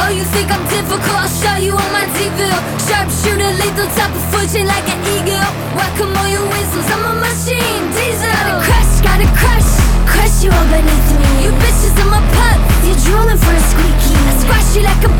Oh, you think I'm difficult? I'll show you on my D-bill. Sharpshooter, lethal, top of foot chain like an eagle. Whack-a all your whistles, I'm a machine, diesel. Gotta crush you all beneath me. You bitches, I'm a pup, you're drooling for a squeaky. I squash you like a